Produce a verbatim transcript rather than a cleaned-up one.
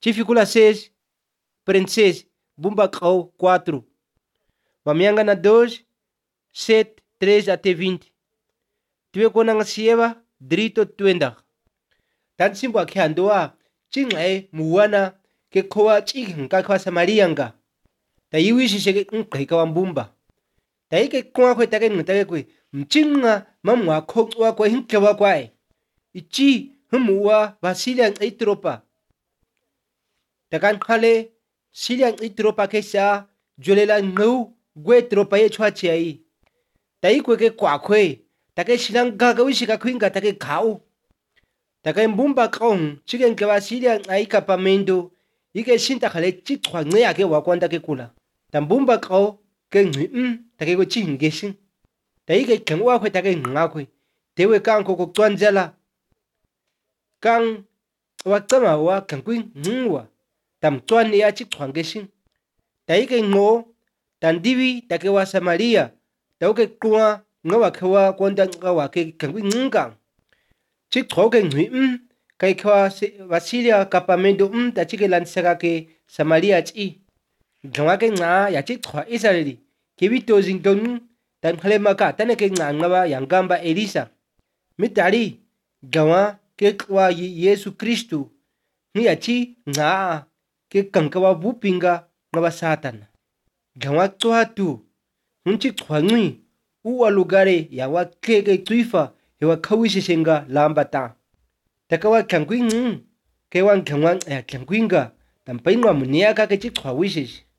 Chificula seis, Princesa, Bumba Cau quatro. Mamianga dois, sete, três até vinte. Tiwe kona ngasieva, drito twenda. Dan simbo akhe andoa, chingay muwana ke koa chig nka kwa Samarianga. Ta yiwi shisheke nkhe kwa mbumba. Ta ike kwa kwe take ngtake kwe, mchinga mamwa kokwa kwa hinke wa kwae. Ichi humuwa Vasiliang itropa. Takan khale Siliang itropa kesa jolela ngau gwe tropa ye chwa chiai. Tai kwe ke kwa kwe take silanga ga wishika kwinga take kau. Take mbumba kong chigen ke Vasiliang ai kapamendo ike sinta khale chitwa nge ake wakwanda ke kula. Ta mbumba kau ke ngim take ko chingeshin. Tai ke kengwa kwe take ngakwe tewe kang ko twanjala. Kang wakama wa kangwin ngwa tam twan ya chitwangeshin. Taike ngo tandiwi take wa Samaria tauke kwa ngawa kwa kwanda ngawa ke kangwin ngang. Chitwoke ngwim kai kwa Vasilia kapamendo um tachike lansaka ke Samaria chi. Gawa ke nga ya chitwa Israeli kibito zingdong tan khale maka tanake nga ngawa yangamba Elisa. Mitari gawa ke kwa Yesu Kristu ngiya chi nga ke kangkawa bupinga ngawa Satan. Gawa toa tu hunchi twangui uwa lugare ya wa kege tuifa hewa kawishishenga lambata. Takawa kangwing ke wan kangwang ya kangwinga tampainwa muniaka ke chitwa wishish.